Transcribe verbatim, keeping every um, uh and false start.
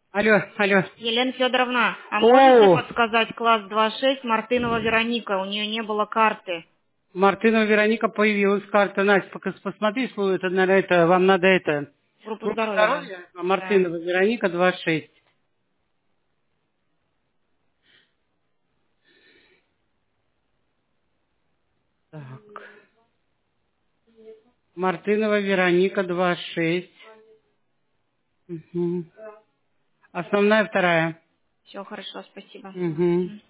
Алло, алло. Елена Федоровна, а О! можете подсказать класс два шесть Мартынова Вероника? У нее не было карты. Мартынова Вероника, появилась карта. Настя, пока посмотри, что это, наверное, это, вам надо это... Группа Группа здоровья, да. здоровья? А Мартынова Вероника, два шесть. Так. Мартынова Вероника, два шесть. Угу. Основная вторая. Все хорошо, спасибо. Угу.